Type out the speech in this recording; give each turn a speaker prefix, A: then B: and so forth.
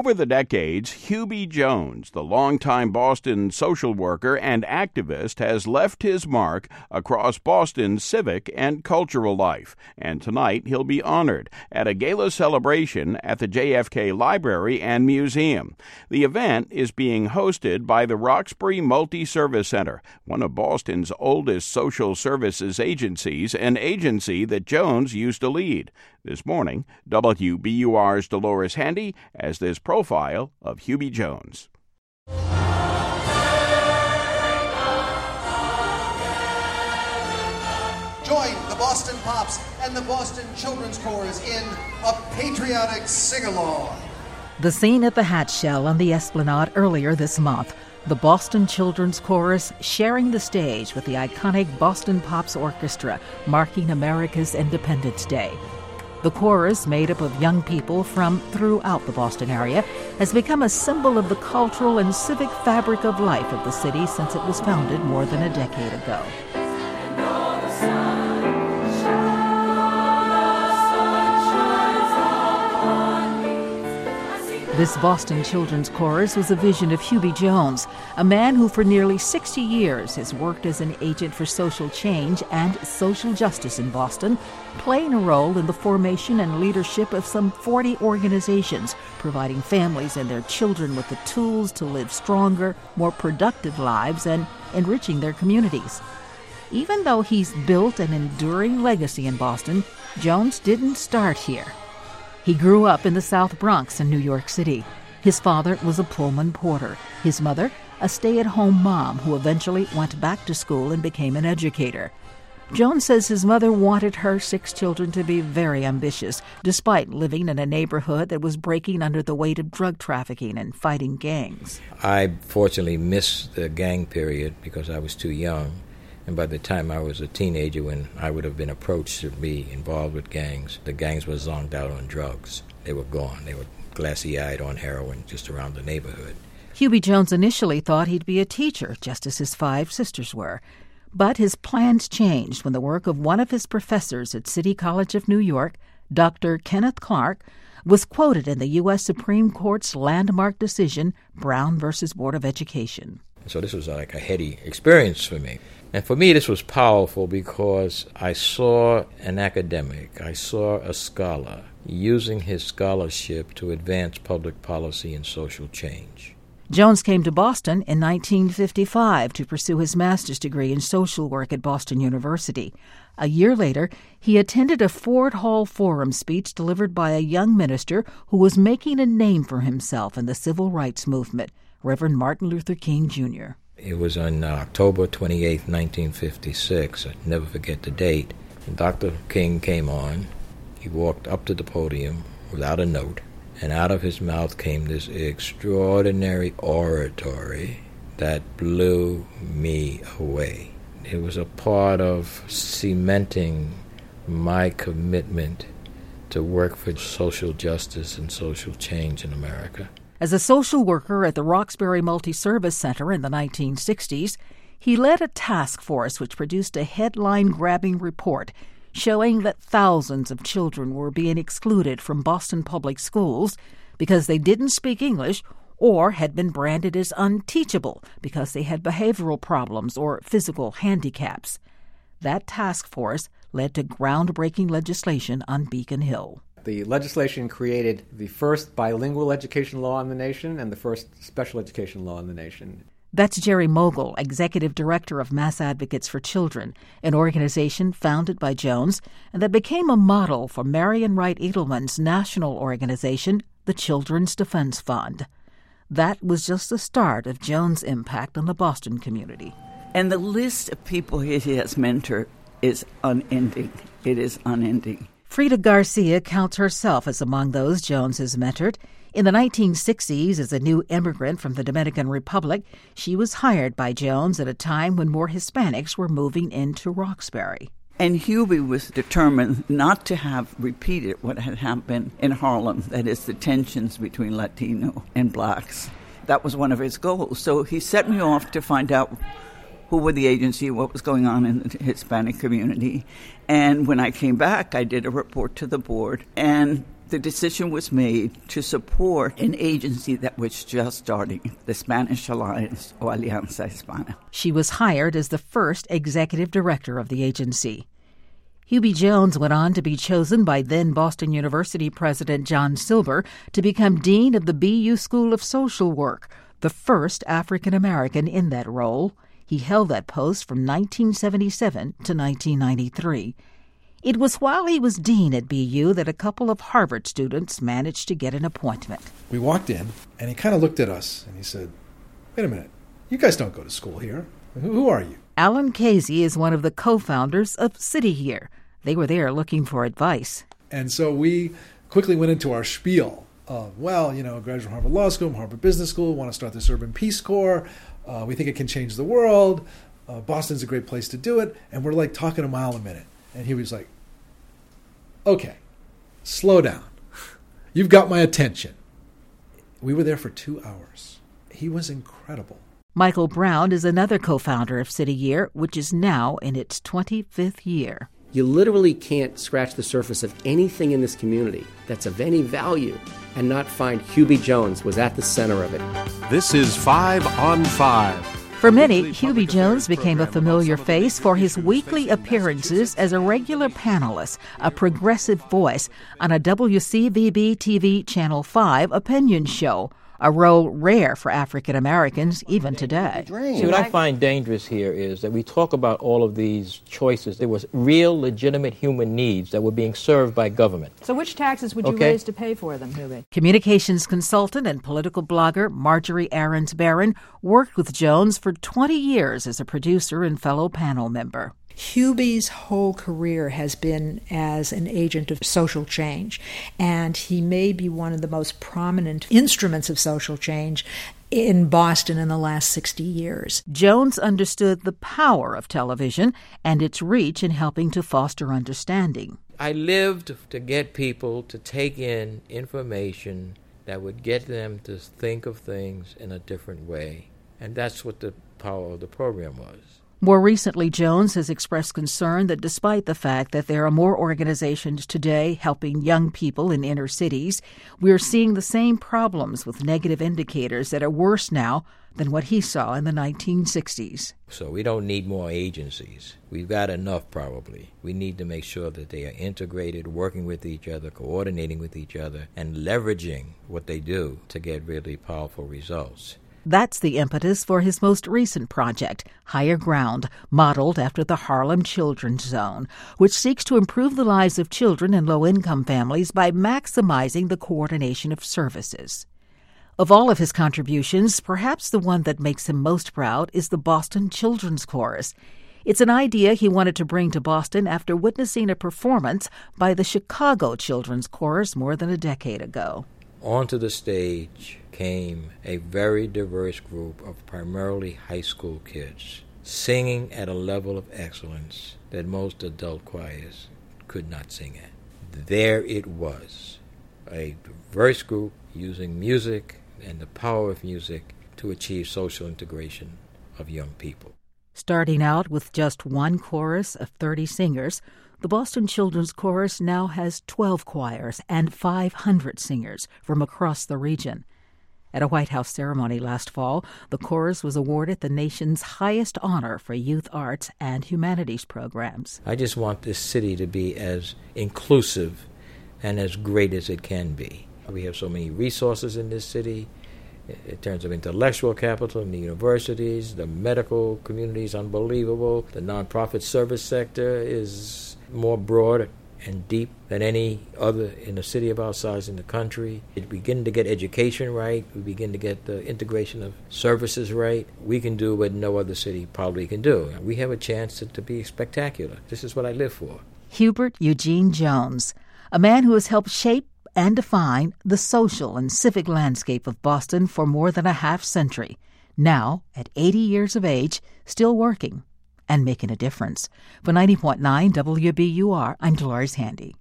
A: Over the decades, Hubie Jones, the longtime Boston social worker and activist, has left his mark across Boston's civic and cultural life. And tonight he'll be honored at a gala celebration at the JFK Library and Museum. The event is being hosted by the Roxbury Multi-Service Center, one of Boston's oldest social services agencies, an agency that Jones used to lead. This morning, WBUR's Dolores Handy has this profile of Hubie Jones.
B: Join the Boston Pops and the Boston Children's Chorus in a patriotic sing-along.
C: The scene at the Hatch Shell on the Esplanade earlier this month, the Boston Children's Chorus sharing the stage with the iconic Boston Pops Orchestra, marking America's Independence Day. The chorus, made up of young people from throughout the Boston area, has become a symbol of the cultural and civic fabric of life of the city since it was founded more than a decade ago. This Boston Children's Chorus was a vision of Hubie Jones, a man who for nearly 60 years has worked as an agent for social change and social justice in Boston, playing a role in the formation and leadership of some 40 organizations, providing families and their children with the tools to live stronger, more productive lives and enriching their communities. Even though he's built an enduring legacy in Boston, Jones didn't start here. He grew up in the South Bronx in New York City. His father was a Pullman porter. His mother, a stay-at-home mom who eventually went back to school and became an educator. Jones says his mother wanted her 6 children to be very ambitious, despite living in a neighborhood that was breaking under the weight of drug trafficking and fighting gangs.
D: I fortunately missed the gang period because I was too young. And by the time I was a teenager, when I would have been approached to be involved with gangs, the gangs were zonked out on drugs. They were gone. They were glassy-eyed on heroin just around the neighborhood.
C: Hubie Jones initially thought he'd be a teacher, just as his 5 sisters were. But his plans changed when the work of one of his professors at City College of New York, Dr. Kenneth Clark, was quoted in the U.S. Supreme Court's landmark decision, Brown v. Board of Education.
D: So this was like a heady experience for me. And for me, this was powerful because I saw an academic, I saw a scholar using his scholarship to advance public policy and social change.
C: Jones came to Boston in 1955 to pursue his master's degree in social work at Boston University. A year later, he attended a Ford Hall Forum speech delivered by a young minister who was making a name for himself in the civil rights movement, Reverend Martin Luther King, Jr.
D: It was on October 28, 1956. I'll never forget the date. And Dr. King came on. He walked up to the podium without a note, and out of his mouth came this extraordinary oratory that blew me away. It was a part of cementing my commitment to work for social justice and social change in America.
C: As a social worker at the Roxbury Multi-Service Center in the 1960s, he led a task force which produced a headline-grabbing report showing that thousands of children were being excluded from Boston public schools because they didn't speak English or had been branded as unteachable because they had behavioral problems or physical handicaps. That task force led to groundbreaking legislation on Beacon Hill.
E: The legislation created the first bilingual education law in the nation and the first special education law in the nation.
C: That's Jerry Mogul, Executive Director of Mass Advocates for Children, an organization founded by Jones and that became a model for Marian Wright Edelman's national organization, the Children's Defense Fund. That was just the start of Jones' impact on the Boston community.
F: And the list of people he has mentored is unending. It is unending.
C: Frida Garcia counts herself as among those Jones has mentored. In the 1960s, as a new immigrant from the Dominican Republic, she was hired by Jones at a time when more Hispanics were moving into Roxbury.
F: And Hubie was determined not to have repeated what had happened in Harlem, that is, the tensions between Latino and blacks. That was one of his goals. So he set me off to find out who were the agency, what was going on in the Hispanic community. And when I came back, I did a report to the board. And the decision was made to support an agency that was just starting, the Spanish Alliance, or Alianza Hispana.
C: She was hired as the first executive director of the agency. Hubie Jones went on to be chosen by then Boston University President John Silber to become dean of the BU School of Social Work, the first African American in that role. He held that post from 1977 to 1993. It was while he was dean at BU that a couple of Harvard students managed to get an appointment.
G: We walked in, and he kind of looked at us, and he said, "Wait a minute, you guys don't go to school here. Who are you?"
C: Alan Casey is one of the co-founders of City Here. They were there looking for advice.
G: And so we quickly went into our spiel of, graduate from Harvard Law School, Harvard Business School, want to start this Urban Peace Corps. We think it can change the world. Boston's a great place to do it. And we're like talking a mile a minute. And he was like, "Okay, slow down. You've got my attention." We were there for 2 hours. He was incredible.
C: Michael Brown is another co-founder of City Year, which is now in its 25th year.
H: You literally can't scratch the surface of anything in this community that's of any value and not find Hubie Jones was at the center of it.
I: This is 5 on 5.
C: For many, Hubie Jones became a familiar face for his weekly appearances as a regular panelist, a progressive voice on a WCVB-TV Channel 5 opinion show, a role rare for African Americans even today.
D: See, what I find dangerous here is that we talk about all of these choices. There was real, legitimate human needs that were being served by government.
J: So which taxes would you raise to pay for them, Hubie?
C: Communications consultant and political blogger Marjorie Ahrens-Barron worked with Jones for 20 years as a producer and fellow panel member.
J: Hubie's whole career has been as an agent of social change, and he may be one of the most prominent instruments of social change in Boston in the last 60 years.
C: Jones understood the power of television and its reach in helping to foster understanding.
D: I lived to get people to take in information that would get them to think of things in a different way, and that's what the power of the program was.
C: More recently, Jones has expressed concern that despite the fact that there are more organizations today helping young people in inner cities, we are seeing the same problems with negative indicators that are worse now than what he saw in the 1960s.
D: So we don't need more agencies. We've got enough, probably. We need to make sure that they are integrated, working with each other, coordinating with each other, and leveraging what they do to get really powerful results.
C: That's the impetus for his most recent project, Higher Ground, modeled after the Harlem Children's Zone, which seeks to improve the lives of children in low-income families by maximizing the coordination of services. Of all of his contributions, perhaps the one that makes him most proud is the Boston Children's Chorus. It's an idea he wanted to bring to Boston after witnessing a performance by the Chicago Children's Chorus more than a decade ago.
D: Onto the stage came a very diverse group of primarily high school kids, singing at a level of excellence that most adult choirs could not sing at. There it was, a diverse group using music and the power of music to achieve social integration of young people.
C: Starting out with just one chorus of 30 singers, the Boston Children's Chorus now has 12 choirs and 500 singers from across the region. At a White House ceremony last fall, the chorus was awarded the nation's highest honor for youth arts and humanities programs.
D: I just want this city to be as inclusive and as great as it can be. We have so many resources in this city in terms of intellectual capital in the universities. The medical community is unbelievable. The nonprofit service sector is more broad and deep than any other in a city of our size in the country. We begin to get education right. We begin to get the integration of services right. We can do what no other city probably can do. We have a chance to be spectacular. This is what I live for.
C: Hubert Eugene Jones, a man who has helped shape and define the social and civic landscape of Boston for more than a half-century, now, at 80 years of age, still working and making a difference. For 90.9 WBUR, I'm Dolores Handy.